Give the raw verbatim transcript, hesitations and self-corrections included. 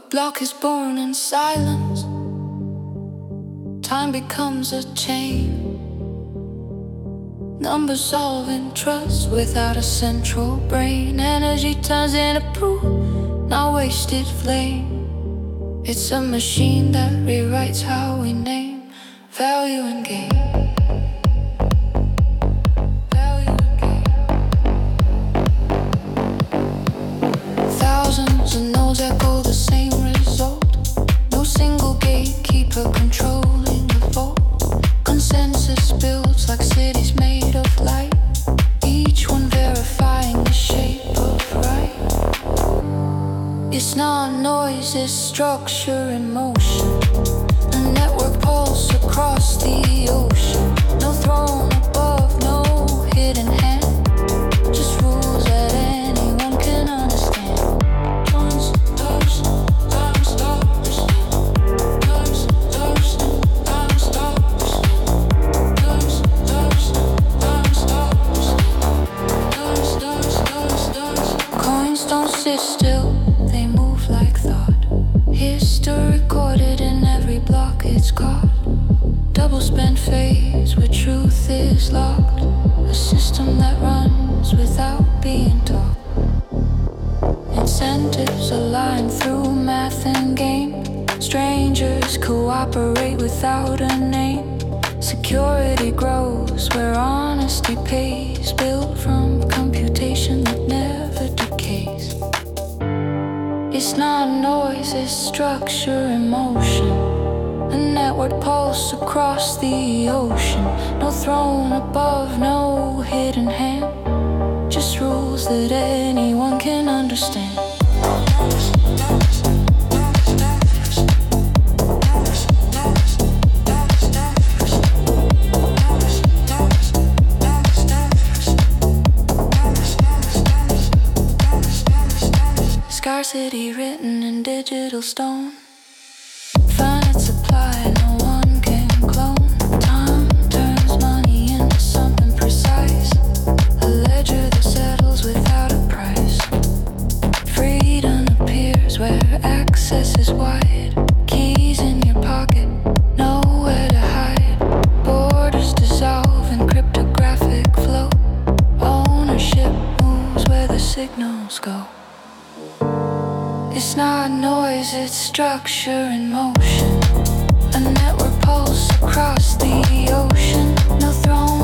block is born in silence. Time becomes a chain. Numbers solving trust without a central brain. Energy turns into proof, not wasted flame. It's a machine that rewrites how we name value and gain. Value and gain. Thousands of nodes echo the same result. No single gatekeeper controlling the vault. Consensus builds like cities made of light, each one verifying the shape of right. It's not noise, it's structure in motion. A network pulse across the ocean. No throne above, no hidden hand. Just rules that anyone can understand. Times, times, times, times. Times, times, times, times. Times, times, times, times. Times, times, times, times. Coins don't sit still, they move like thought. History recorded in every block it's caught. Double spent phase where truth is locked. A system that runs without being taught. Incentives align through math and game. Strangers cooperate without a name. Security grows where honesty pays. Built from computation that never decays. It's not noise, it's structure in motion. A network pulse across the ocean. No throne above, no hidden hand. Just rules that anyone can understand. Scarcity written in digital stone. Finite supply, no one can clone. Time turns money into something precise. A ledger that settles without a price. Freedom appears where access is wide. Keys in your pocket, nowhere to hide. Borders dissolve in cryptographic flow. Ownership moves where the signals go. It's not noise, it's structure in motion. A network pulse across the ocean. No throne